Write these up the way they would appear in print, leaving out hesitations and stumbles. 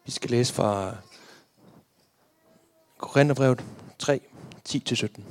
Vi skal læse fra Korintherbrevet 3, 10-17.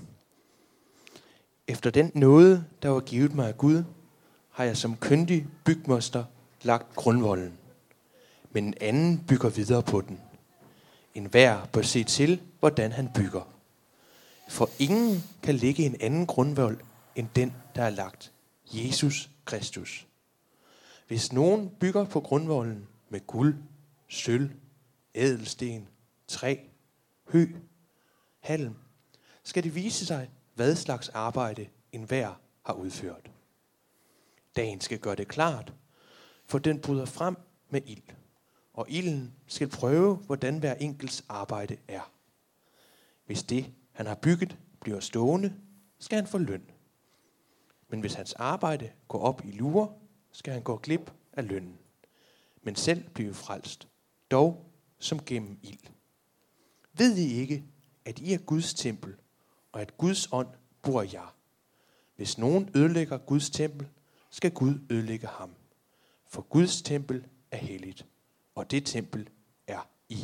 Efter den nåde, der var givet mig af Gud, har jeg som kyndig bygmester lagt grundvolden. Men en anden bygger videre på den. Enhver bør se til, hvordan han bygger. For ingen kan lægge en anden grundvold end den, der er lagt. Jesus Kristus. Hvis nogen bygger på grundvolden med guld, sølv, ædelsten, træ, hø, halm, skal det vise sig, hvad slags arbejde enhver har udført. Dagen skal gøre det klart, for den bryder frem med ild, og ilden skal prøve, hvordan hver enkelts arbejde er. Hvis det, han har bygget, bliver stående, skal han få løn. Men hvis hans arbejde går op i lure, skal han gå glip af lønnen, men selv blive frelst, dog som gennem ild. Ved I ikke, at I er Guds tempel, og at Guds ånd bor i jer? Hvis nogen ødelægger Guds tempel, skal Gud ødelægge ham. For Guds tempel er helligt, og det tempel er I.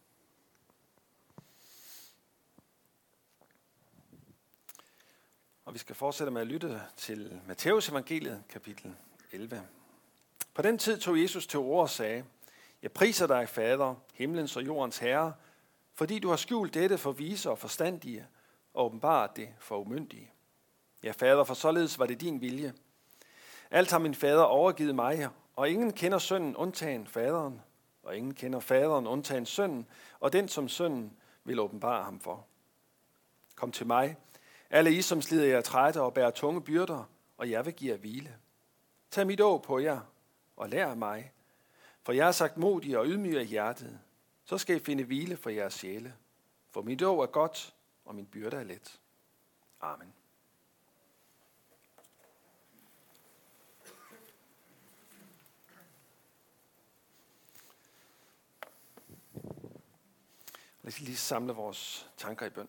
Og vi skal fortsætte med at lytte til Matthæus evangeliet, kapitel 11. På den tid tog Jesus til orde og sagde: Jeg priser dig, Fader, himlens og jordens herre, fordi du har skjult dette for vise og forstandige, og åbenbart det for umyndige. Ja, Fader, for således var det din vilje. Alt har min fader overgivet mig, og ingen kender sønnen undtagen faderen, og ingen kender faderen undtagen sønnen, og den som sønnen vil åbenbare ham for. Kom til mig, alle I, som slider jer trætte og bærer tunge byrder, og jeg vil give jer hvile. Tag mit åg på jer, og lær af mig, for jeg har sagt modig og ydmyg af hjertet, så skal I finde hvile for jeres sjæle. For mit åg er godt, og min byrde er let. Amen. Lad os lige samle vores tanker i bøn.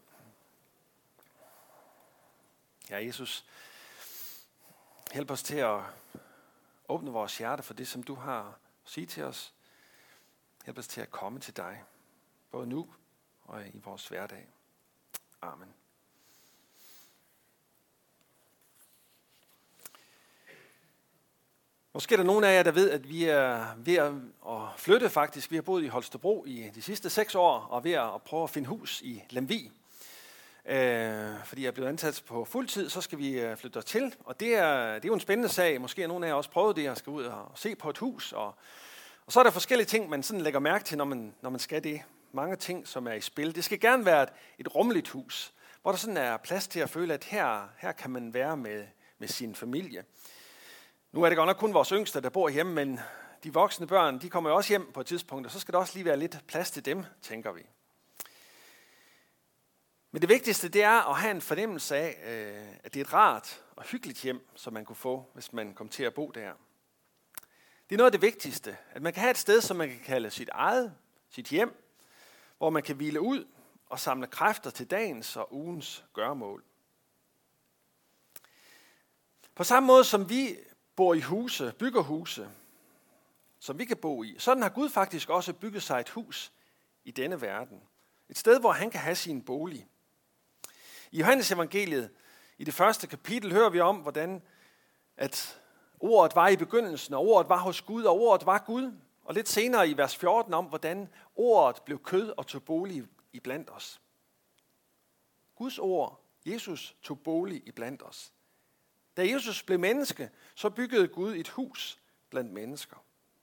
Ja, Jesus, hjælp os til at åbne vores hjerte for det, som du har at sige til os. Hjælp os til at komme til dig, både nu og i vores hverdag. Amen. Måske er der nogen af jer, der ved, at vi er ved at flytte faktisk. Vi har boet i Holstebro i de sidste 6 år, og ved at prøve at finde hus i Lemvig. Fordi jeg er blevet ansat på fuld tid, så skal vi flytte til. Og det er jo en spændende sag. Måske har nogen af jer også prøvet det, at skal ud og se på et hus. Og så er der forskellige ting, man sådan lægger mærke til, når man skal det. Mange ting, som er i spil. Det skal gerne være et rummeligt hus, hvor der sådan er plads til at føle, at her kan man være med sin familie. Nu er det godt nok kun vores yngste, der bor hjemme, men de voksne børn, de kommer jo også hjem på et tidspunkt, og så skal der også lige være lidt plads til dem, tænker vi. Men det vigtigste, det er at have en fornemmelse af, at det er et rart og hyggeligt hjem, som man kunne få, hvis man kom til at bo der. Det er noget af det vigtigste, at man kan have et sted, som man kan kalde sit hjem, hvor man kan hvile ud og samle kræfter til dagens og ugens gøremål. På samme måde som vi bor i huse, bygger huse, som vi kan bo i, sådan har Gud faktisk også bygget sig et hus i denne verden. Et sted, hvor han kan have sin bolig. I Johannes evangeliet, i det første kapitel, hører vi om, hvordan at ordet var i begyndelsen, og ordet var hos Gud, og ordet var Gud. Og lidt senere i vers 14 om, hvordan ordet blev kød og tog bolig i blandt os. Guds ord, Jesus, tog bolig i blandt os. Da Jesus blev menneske, så byggede Gud et hus blandt mennesker.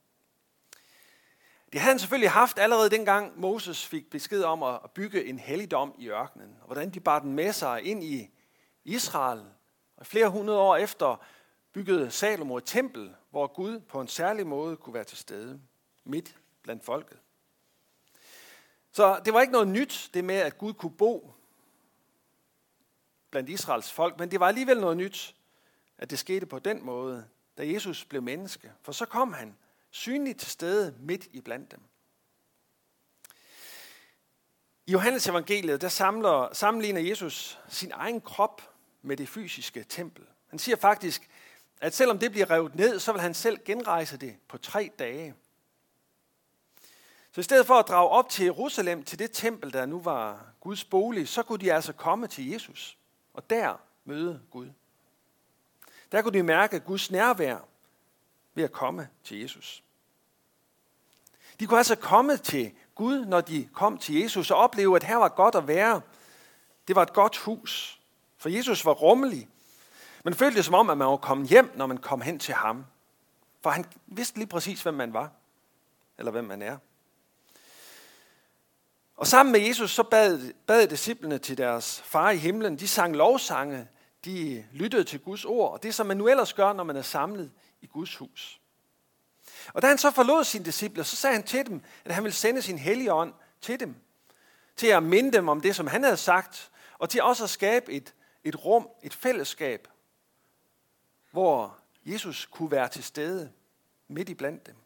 Det havde han selvfølgelig haft allerede dengang Moses fik besked om at bygge en helligdom i ørkenen. Og hvordan de bar den med sig ind i Israel. Og flere hundrede år efter byggede Salomo et tempel, hvor Gud på en særlig måde kunne være til stede midt blandt folket. Så det var ikke noget nyt, det med, at Gud kunne bo blandt Israels folk. Men det var alligevel noget nyt, at det skete på den måde, da Jesus blev menneske. For så kom han synligt til stede midt i blandt dem. I Johannes evangeliet, der sammenligner Jesus sin egen krop med det fysiske tempel. Han siger faktisk, at selvom det bliver revet ned, så vil han selv genrejse det på 3 dage. Så i stedet for at drage op til Jerusalem, til det tempel, der nu var Guds bolig, så kunne de altså komme til Jesus og der møde Gud. Der kunne de mærke Guds nærvær ved at komme til Jesus. De kunne altså komme til Gud, når de kom til Jesus, og opleve, at her var godt at være. Det var et godt hus, for Jesus var rummelig. Man følte det som om, at man var kommet hjem, når man kom hen til ham. For han vidste lige præcis, hvem man var, eller hvem man er. Og sammen med Jesus, så bad disciplene til deres far i himlen. De sang lovsange, de lyttede til Guds ord, og det som man nu ellers gør, når man er samlet i Guds hus. Og da han så forlod sine discipler, så sagde han til dem, at han ville sende sin hellige ånd til dem, til at minde dem om det, som han havde sagt, og til også at skabe et rum, et fællesskab, hvor Jesus kunne være til stede midt i blandt dem.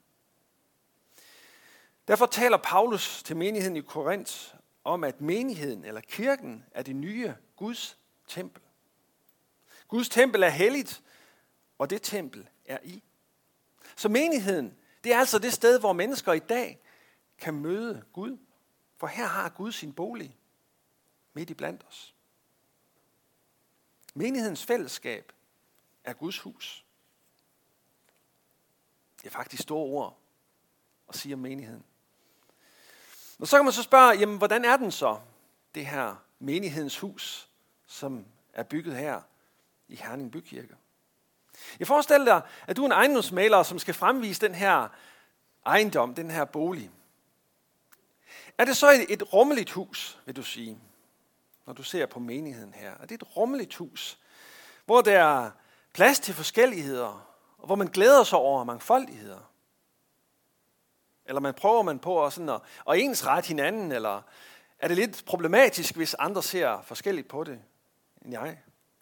Derfor taler Paulus til menigheden i Korinth om, at menigheden eller kirken er det nye Guds tempel. Guds tempel er helligt, og det tempel er I. Så menigheden, det er altså det sted, hvor mennesker i dag kan møde Gud. For her har Gud sin bolig midt i blandt os. Menighedens fællesskab er Guds hus. Det er faktisk store ord at sige om menigheden. Og så kan man så spørge, jamen hvordan er den så, det her menighedens hus, som er bygget her i Herning Bykirke? Jeg forestiller dig, at du er en ejendomsmægler, som skal fremvise den her ejendom, den her bolig. Er det så et rummeligt hus, vil du sige, når du ser på menigheden her? Er det et rummeligt hus, hvor der er plads til forskelligheder, og hvor man glæder sig over mangfoldigheder? Eller prøver man på at ensrette hinanden, eller er det lidt problematisk, hvis andre ser forskelligt på det end jeg?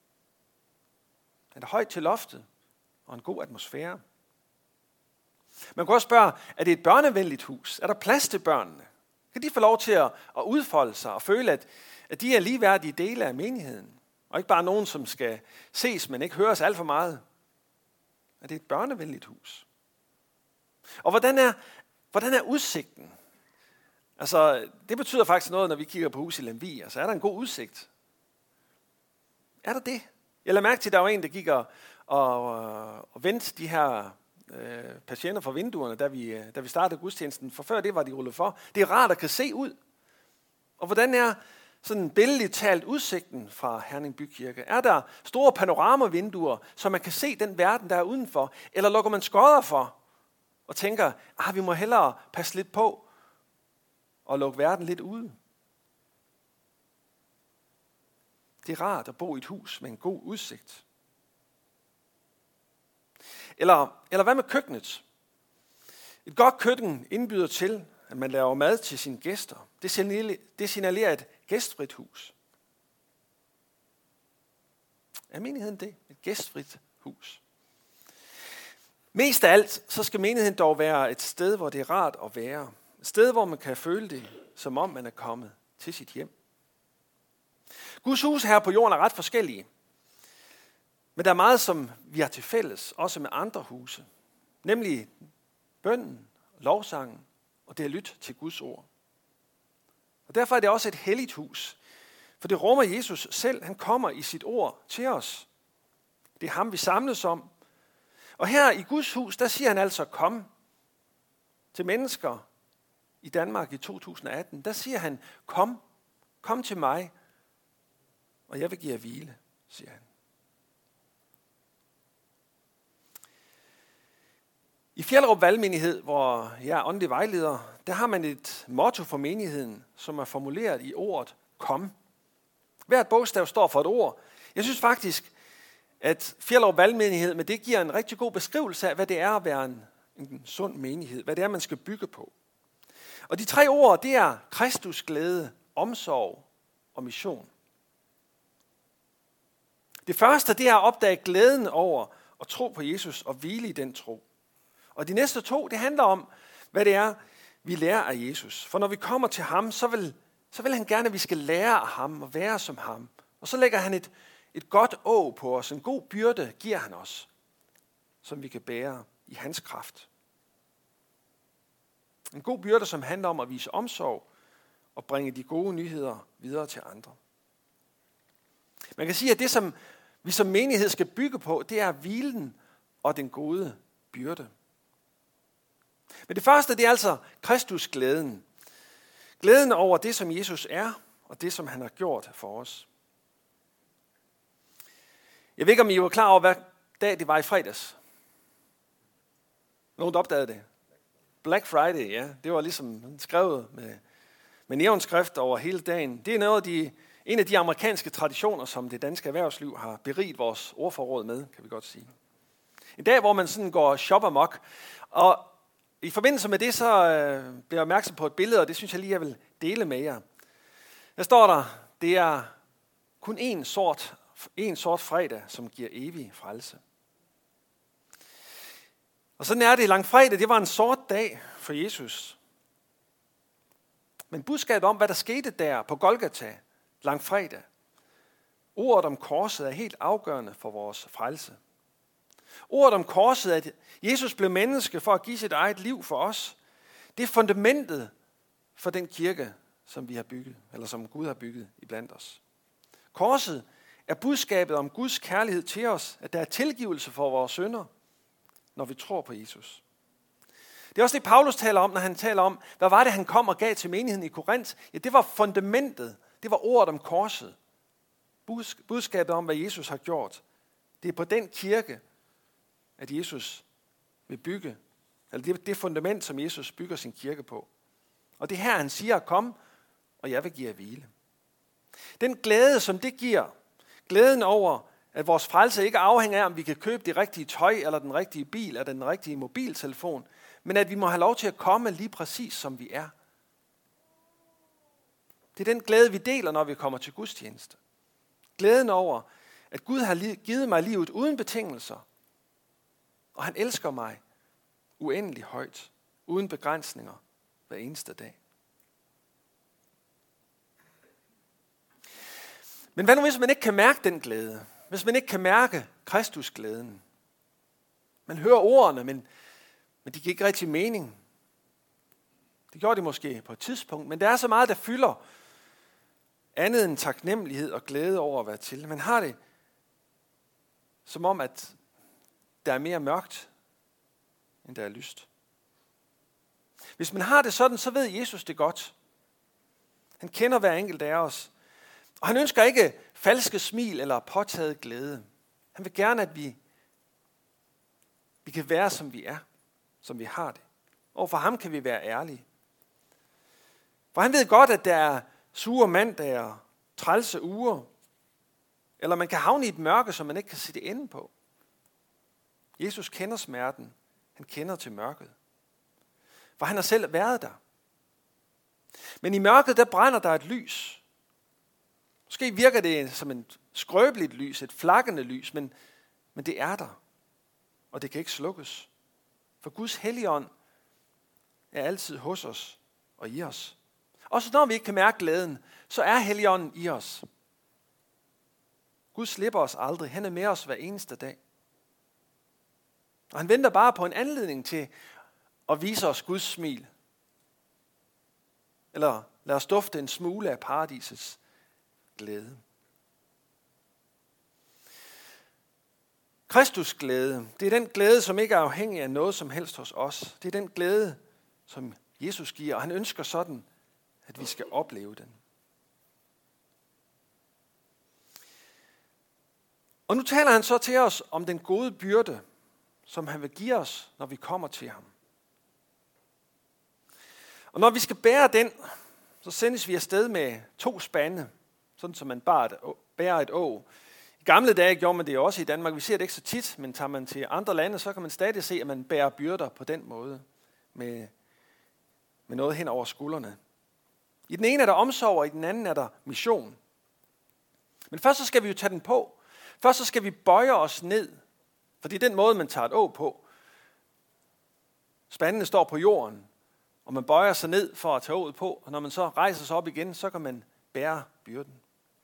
Er det højt til loftet og en god atmosfære? Man kan også spørge, er det et børnevenligt hus? Er der plads til børnene? Kan de få lov til at udfolde sig og føle, at de er ligeværdige dele af menigheden? Og ikke bare nogen, som skal ses, men ikke høres alt for meget? Er det et børnevenligt hus? Og hvordan er udsigten? Altså, det betyder faktisk noget, når vi kigger på hus i Lemvig. Altså, er der en god udsigt? Er der det? Jeg lader mærke til, at der var en, der gik og vendte de her patienter fra vinduerne, da vi startede gudstjenesten. For før det var de rullet for. Det er rart at kan se ud. Og hvordan er sådan billedligt talt udsigten fra Herning Bykirke? Er der store panoramavinduer, så man kan se den verden, der er udenfor? Eller lukker man skodder for og tænker, vi må hellere passe lidt på og lukke verden lidt ude? Det er rart at bo i et hus med en god udsigt. Eller hvad med køkkenet? Et godt køkken indbyder til, at man laver mad til sine gæster. Det signalerer et gæstfrit hus. Er menigheden det? Et gæstfrit hus. Mest af alt, så skal menigheden dog være et sted, hvor det er rart at være. Et sted, hvor man kan føle det, som om man er kommet til sit hjem. Guds hus her på jorden er ret forskellige. Men der er meget, som vi har til fælles, også med andre huse. Nemlig bønnen, lovsangen og det at lytte til Guds ord. Og derfor er det også et helligt hus. For det rummer Jesus selv. Han kommer i sit ord til os. Det er ham, vi samles om. Og her i Guds hus, der siger han altså, kom til mennesker i Danmark i 2018. Der siger han, kom til mig, og jeg vil give jer hvile, siger han. I Fjellerup Valgmenighed, hvor jeg er åndelig vejleder, der har man et motto for menigheden, som er formuleret i ordet kom. Hvert bogstav står for et ord. Jeg synes faktisk, at Fjellerup Valgmenighed med det giver en rigtig god beskrivelse af, hvad det er at være en sund menighed. Hvad det er, man skal bygge på. Og de 3 ord, det er Kristus glæde, omsorg og mission. Det første, det er at opdage glæden over at tro på Jesus og hvile i den tro. Og de næste 2, det handler om, hvad det er, vi lærer af Jesus. For når vi kommer til ham, så vil han gerne, at vi skal lære af ham og være som ham. Og så lægger han et godt åg på os, en god byrde giver han os, som vi kan bære i hans kraft. En god byrde, som handler om at vise omsorg og bringe de gode nyheder videre til andre. Man kan sige, at det, som vi som menighed skal bygge på, det er hvilen og den gode byrde. Men det første, det er altså Kristusglæden. Glæden over det, som Jesus er, og det, som han har gjort for os. Jeg ved ikke, om I var klar over, hvad dag det var i fredags. Nogen opdagede det. Black Friday, ja. Det var ligesom skrevet med neonskrift over hele dagen. Det er en af de amerikanske traditioner, som det danske erhvervsliv har beriget vores ordforråd med, kan vi godt sige. En dag, hvor man sådan går shop amok. Og i forbindelse med det, så blev jeg opmærksom på et billede, og det synes jeg lige, jeg vil dele med jer. Der står der, det er kun en sort fredag, som giver evig frelse. Og sådan er det. Langfredag, det var en sort dag for Jesus. Men budskabet om, hvad der skete der på Golgata, langfredag, ordet om korset er helt afgørende for vores frelse. Ordet om korset, at Jesus blev menneske for at give sit eget liv for os, det er fundamentet for den kirke, som vi har bygget, eller som Gud har bygget iblandt os. Korset er budskabet om Guds kærlighed til os, at der er tilgivelse for vores synder, når vi tror på Jesus. Det er også det, Paulus taler om, når han taler om, hvad var det, han kom og gav til menigheden i Korinth? Ja, det var fundamentet. Det var ordet om korset. Budskabet om, hvad Jesus har gjort. Det er på den kirke, at Jesus vil bygge, eller det fundament, som Jesus bygger sin kirke på. Og det er her, han siger, kom, og jeg vil give jer hvile. Den glæde, som det giver, glæden over, at vores frelse ikke afhænger af, om vi kan købe det rigtige tøj, eller den rigtige bil, eller den rigtige mobiltelefon, men at vi må have lov til at komme lige præcis, som vi er. Det er den glæde, vi deler, når vi kommer til gudstjeneste. Glæden over, at Gud har givet mig livet uden betingelser, og han elsker mig uendelig højt, uden begrænsninger, hver eneste dag. Men hvad nu, hvis man ikke kan mærke den glæde? Hvis man ikke kan mærke Kristusglæden? Man hører ordene, men de giver ikke rigtig mening. Det gjorde de måske på et tidspunkt, men der er så meget, der fylder andet end taknemmelighed og glæde over at være til. Man har det som om, at der er mere mørkt, end der er lyst. Hvis man har det sådan, så ved Jesus det godt. Han kender hver enkelt af os. Og han ønsker ikke falske smil eller påtaget glæde. Han vil gerne, at vi kan være, som vi er, som vi har det. Og for ham kan vi være ærlige. For han ved godt, at der er sure mandage og trælse uger. Eller man kan havne i et mørke, som man ikke kan se det ende på. Jesus kender smerten. Han kender til mørket. For han har selv været der. Men i mørket, der brænder der et lys. Måske virker det som et skrøbeligt lys, et flakkende lys, men det er der. Og det kan ikke slukkes. For Guds Helligånd er altid hos os og i os. Også når vi ikke kan mærke glæden, så er Helligånden i os. Gud slipper os aldrig. Han er med os hver eneste dag. Og han venter bare på en anledning til at vise os Guds smil. Eller lad os dufte en smule af paradisets glæde. Kristus glæde, det er den glæde, som ikke er afhængig af noget som helst hos os. Det er den glæde, som Jesus giver, og han ønsker sådan, at vi skal opleve den. Og nu taler han så til os om den gode byrde, som han vil give os, når vi kommer til ham. Og når vi skal bære den, så sendes vi afsted med 2 spande, sådan som man bærer et åg. I gamle dage gjorde man det også i Danmark. Vi ser det ikke så tit, men tager man til andre lande, så kan man stadig se, at man bærer byrder på den måde, med noget hen over skuldrene. I den ene er der omsorg, og i den anden er der mission. Men først så skal vi jo tage den på. Først så skal vi bøje os ned, for det er den måde, man tager et åg på. Spandene står på jorden, og man bøjer sig ned for at tage åget på, og når man så rejser sig op igen, så kan man bære byrden.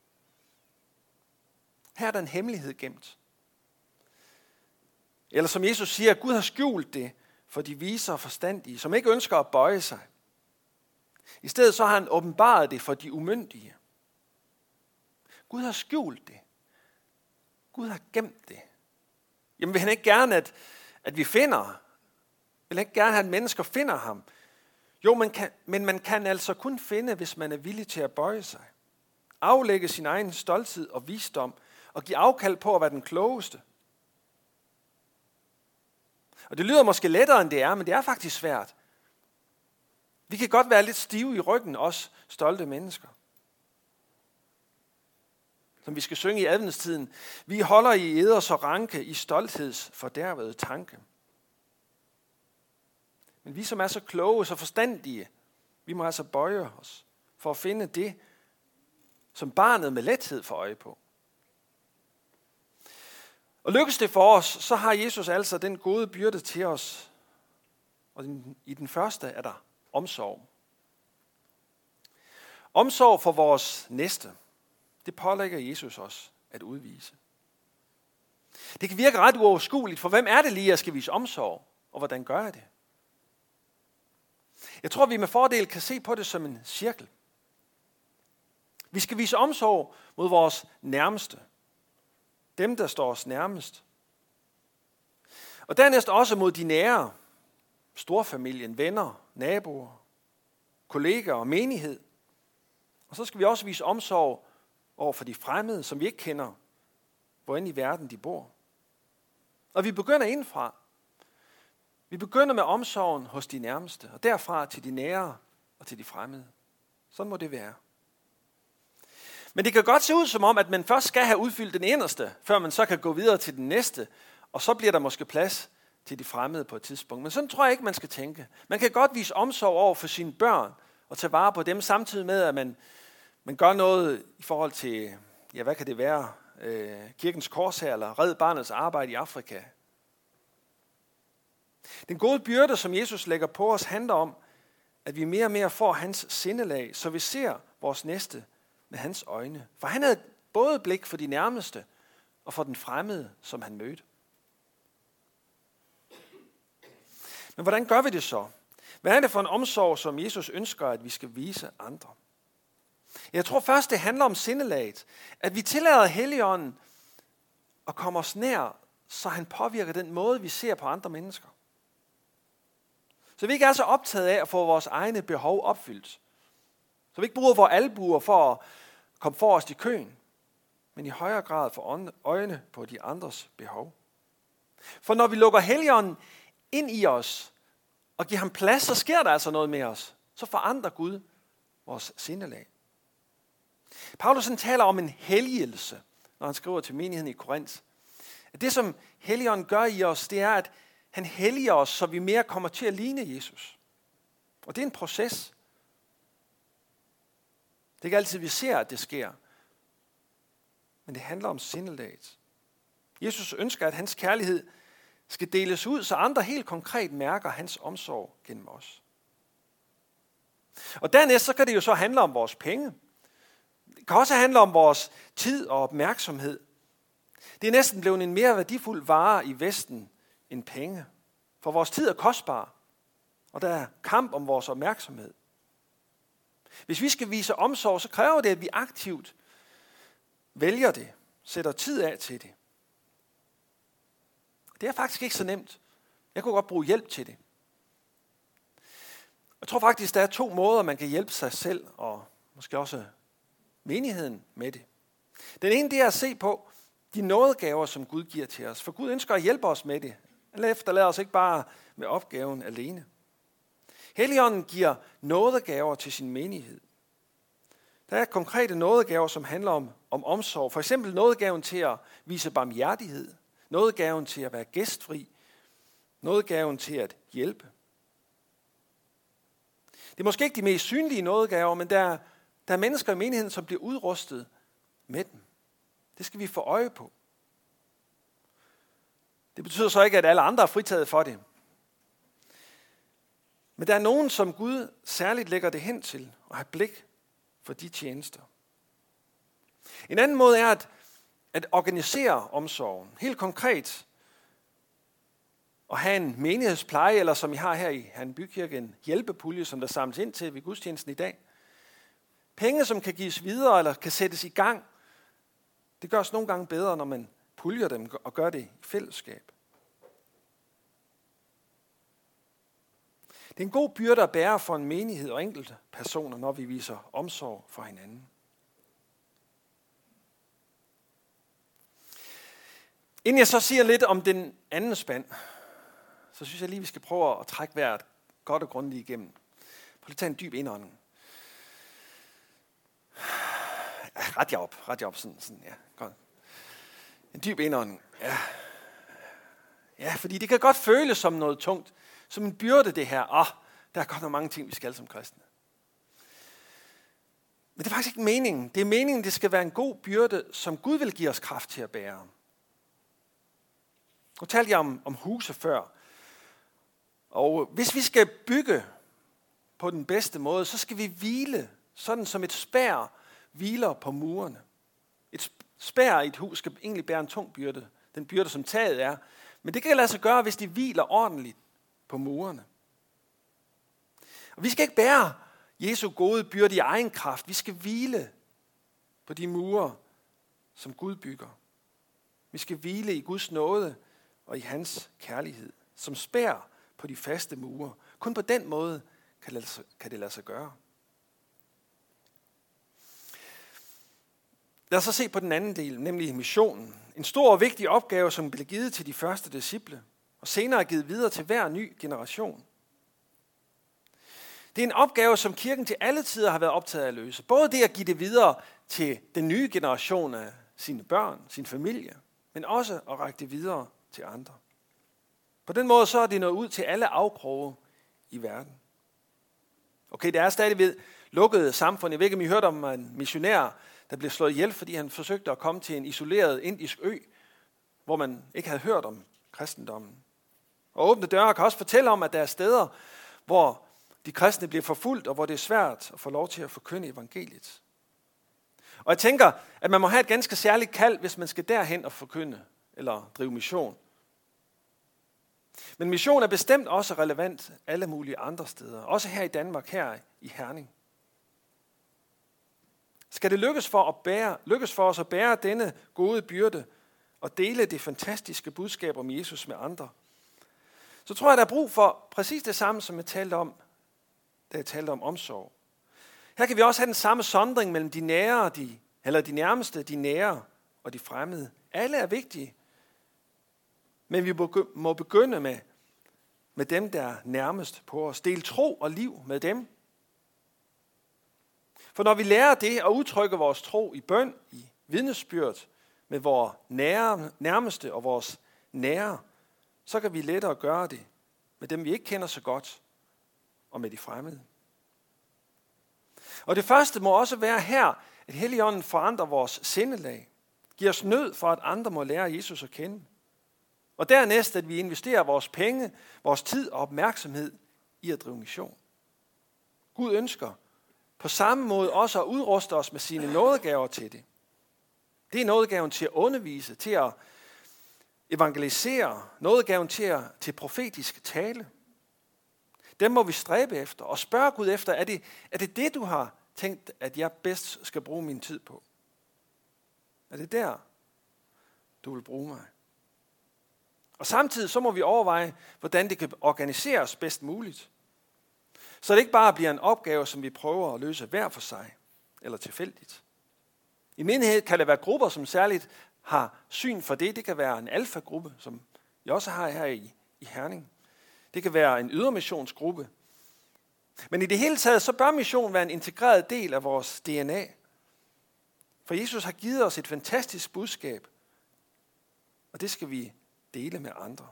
Her er der en hemmelighed gemt. Eller som Jesus siger, Gud har skjult det for de vise og forstandige, som ikke ønsker at bøje sig. I stedet så har han åbenbaret det for de umyndige. Gud har skjult det. Gud har gemt det. Jamen vil han ikke gerne, at vi finder? Vil han ikke gerne have, at mennesker finder ham? Jo, men man kan altså kun finde, hvis man er villig til at bøje sig. Aflægge sin egen stolthed og visdom, og give afkald på at være den klogeste. Og det lyder måske lettere, end det er, men det er faktisk svært. Vi kan godt være lidt stive i ryggen, os stolte mennesker. Som vi skal synge i adventstiden. Vi holder i eders og ranke i stoltheds fordærvede tanke. Men vi, som er så kloge, så forstandige, vi må altså bøje os for at finde det, som barnet med lethed får øje på. Og lykkes det for os, så har Jesus altså den gode byrde til os. Og i den første er der omsorg. Omsorg for vores næste, det pålægger Jesus os at udvise. Det kan virke ret uoverskueligt, for hvem er det lige, jeg skal vise omsorg? Og hvordan gør jeg det? Jeg tror, vi med fordel kan se på det som en cirkel. Vi skal vise omsorg mod vores nærmeste. Dem, der står os nærmest. Og dernæst også mod de nære. Storfamilien, venner, naboer, kolleger og menighed. Og så skal vi også vise omsorg over for de fremmede, som vi ikke kender, hvor end i verden de bor. Og vi begynder indfra. Vi begynder med omsorgen hos de nærmeste, og derfra til de nære og til de fremmede. Sådan må det være. Men det kan godt se ud som om, at man først skal have udfyldt den inderste, før man så kan gå videre til den næste, og så bliver der måske plads til de fremmede på et tidspunkt. Men sådan tror jeg ikke, man skal tænke. Man kan godt vise omsorg over for sine børn, og tage vare på dem, samtidig med, at man gør noget i forhold til, ja, hvad kan det være, Kirkens Korshær eller Red Barnets arbejde i Afrika. Den gode byrde, som Jesus lægger på os, handler om, at vi mere og mere får hans sindelag, så vi ser vores næste med hans øjne. For han havde både blik for de nærmeste og for den fremmede, som han mødte. Men hvordan gør vi det så? Hvad er det for en omsorg, som Jesus ønsker, at vi skal vise andre? Jeg tror først, det handler om sindelaget. At vi tillader Helligånden at komme os nær, så han påvirker den måde, vi ser på andre mennesker. Så vi ikke er så optaget af at få vores egne behov opfyldt. Så vi ikke bruger vores albuer for at komme forrest i køen, men i højere grad får øjne på de andres behov. For når vi lukker Helligånden ind i os og giver ham plads, så sker der altså noget med os. Så forandrer Gud vores sindelag. Paulus taler om en helligelse, når han skriver til menigheden i Korinth. At det, som Helligånden gør i os, det er, at han helliger os, så vi mere kommer til at ligne Jesus. Og det er en proces. Det er ikke altid, vi ser, at det sker. Men det handler om sindelaget. Jesus ønsker, at hans kærlighed skal deles ud, så andre helt konkret mærker hans omsorg gennem os. Og dernæst så kan det jo så handle om vores penge. Det kan også handle om vores tid og opmærksomhed. Det er næsten blevet en mere værdifuld vare i Vesten end penge. For vores tid er kostbar, og der er kamp om vores opmærksomhed. Hvis vi skal vise omsorg, så kræver det, at vi aktivt vælger det, sætter tid af til det. Det er faktisk ikke så nemt. Jeg kunne godt bruge hjælp til det. Jeg tror faktisk, der er 2 måder, man kan hjælpe sig selv og måske også menigheden med det. Den ene, det er at se på de nådegaver, som Gud giver til os. For Gud ønsker at hjælpe os med det. Han efterlader os ikke bare med opgaven alene. Helligånden giver nådegaver til sin menighed. Der er konkrete nådegaver, som handler om omsorg. For eksempel nådegaven til at vise barmhjertighed. Nådegaven til at være gæstfri. Nådegaven til at hjælpe. Det er måske ikke de mest synlige nådegaver, men der er mennesker i menigheden, som bliver udrustet med dem. Det skal vi få øje på. Det betyder så ikke, at alle andre er fritaget for det. Men der er nogen, som Gud særligt lægger det hen til og har blik for de tjenester. En anden måde er at organisere omsorgen. Helt konkret at have en menighedspleje, eller som I har her i Herning Bykirke, en hjælpepulje, som der samles ind til ved gudstjenesten i dag. Penge, som kan gives videre eller kan sættes i gang, det gørs nogle gange bedre, når man puljer dem og gør det i fællesskab. Det er en god byrde at bære for en menighed og enkelte personer, når vi viser omsorg for hinanden. Inden jeg så siger lidt om den anden spand, så synes jeg lige, vi skal prøve at trække vejret godt og grundigt igennem. Prøv lige at tage en dyb indånding. Ret jer op, sådan, ja, godt. En dyb indånding, ja. Ja, fordi det kan godt føles som noget tungt, som en byrde det her. Der er godt nok mange ting, vi skal som kristne. Men det er faktisk ikke meningen. Det er meningen, det skal være en god byrde, som Gud vil give os kraft til at bære. Nu talte jeg om huse før. Og hvis vi skal bygge på den bedste måde, så skal vi hvile, sådan som et spær hviler på murene. Et spær i et hus skal egentlig bære en tung byrde. Den byrde, som taget er. Men det kan lade sig gøre, hvis de hviler ordentligt på murene. Og vi skal ikke bære Jesu gode byrde i egen kraft. Vi skal hvile på de mure, som Gud bygger. Vi skal hvile i Guds nåde og i hans kærlighed, som spær på de faste mure. Kun på den måde kan det lade sig gøre. Lad os så se på den anden del, nemlig missionen. En stor og vigtig opgave, som blev givet til de første disciple, og senere givet videre til hver ny generation. Det er en opgave, som kirken til alle tider har været optaget af at løse. Både det at give det videre til den nye generation af sine børn, sin familie, men også at række det videre til andre. På den måde så er det nået ud til alle afkroge i verden. Okay, der er stadigvæk lukkede samfund. Jeg ved ikke, om I hørte om en missionær, der blev slået ihjel, fordi han forsøgte at komme til en isoleret indisk ø, hvor man ikke havde hørt om kristendommen. Og åbne døre kan også fortælle om, at der er steder, hvor de kristne bliver forfulgt, og hvor det er svært at få lov til at forkynde evangeliet. Og jeg tænker, at man må have et ganske særligt kald, hvis man skal derhen og forkynde eller drive mission. Men mission er bestemt også relevant alle mulige andre steder. Også her i Danmark, her i Herning. Skal det lykkes for os at bære denne gode byrde og dele det fantastiske budskab om Jesus med andre, så tror jeg, der er brug for præcis det samme, som jeg talte om, da jeg talte om omsorg. Her kan vi også have den samme sondring mellem de nære, de nærmeste, de nære og de fremmede. Alle er vigtige, men vi må begynde med dem, der er nærmest på os. Del tro og liv med dem. For når vi lærer det og udtrykker vores tro i bøn, i vidnesbyrd med vores nærmeste og vores nære, så kan vi lettere gøre det med dem, vi ikke kender så godt, og med de fremmede. Og det første må også være her, at Helligånden forandrer vores sindelag, giver os nød for, at andre må lære Jesus at kende. Og dernæst, at vi investerer vores penge, vores tid og opmærksomhed i at drive mission. Gud ønsker på samme måde også at udruste os med sine nådegaver til det. Det er nådegaven til at undervise, til at evangelisere, nådegaven til profetisk tale. Dem må vi stræbe efter og spørge Gud efter, er det du har tænkt, at jeg bedst skal bruge min tid på? Er det der, du vil bruge mig? Og samtidig så må vi overveje, hvordan det kan organiseres bedst muligt. Så det ikke bare bliver en opgave, som vi prøver at løse hver for sig eller tilfældigt. I menighed kan der være grupper, som særligt har syn for det. Det kan være en alfa-gruppe, som jeg også har her i Herning. Det kan være en ydermissionsgruppe. Men i det hele taget, så bør mission være en integreret del af vores DNA. For Jesus har givet os et fantastisk budskab, og det skal vi dele med andre.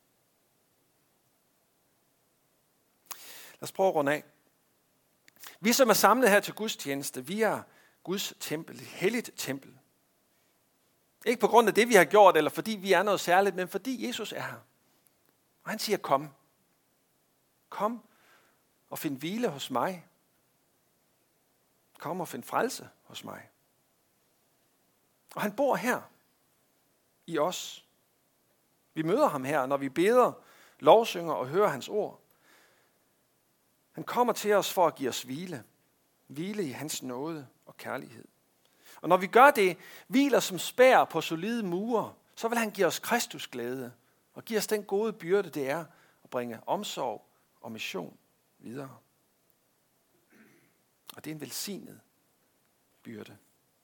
Lad os prøve at runde af. Vi som er samlet her til gudstjeneste, vi er Guds tempel, et helligt tempel. Ikke på grund af det, vi har gjort, eller fordi vi er noget særligt, men fordi Jesus er her. Og han siger, kom. Kom og find hvile hos mig. Kom og find frelse hos mig. Og han bor her i os. Vi møder ham her, når vi beder lovsynger og hører hans ord. Han kommer til os for at give os hvile. Hvile i hans nåde og kærlighed. Og når vi gør det, hviler som spær på solide mure, så vil han give os Kristus glæde og give os den gode byrde, det er at bringe omsorg og mission videre. Og det er en velsignet byrde.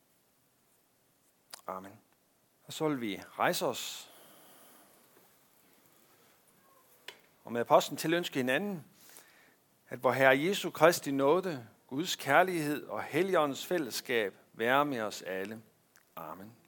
Amen. Og så vil vi rejse os og med apostlen tilønske hinanden, at vor Herre Jesu Kristi nåde, Guds kærlighed og Helligåndens fællesskab være med os alle. Amen.